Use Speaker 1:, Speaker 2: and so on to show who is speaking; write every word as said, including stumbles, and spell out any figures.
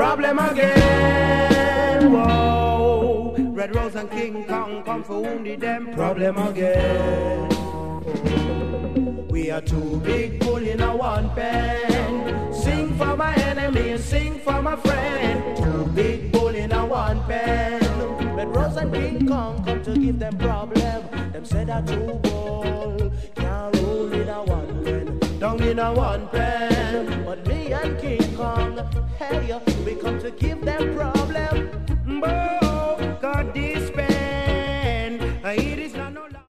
Speaker 1: problem again. Whoa, Red Rose and King Kong come for wounded them. Problem again. We are two big bull in a one pen. Sing for my enemy and sing for my friend. Two big bull in a one pen. Red Rose and King Kong come to give them problem. Them said that two bull can't rule in a one pen. Down in a one pen. But me and King Kong, hey, we come to give them problem. Boy.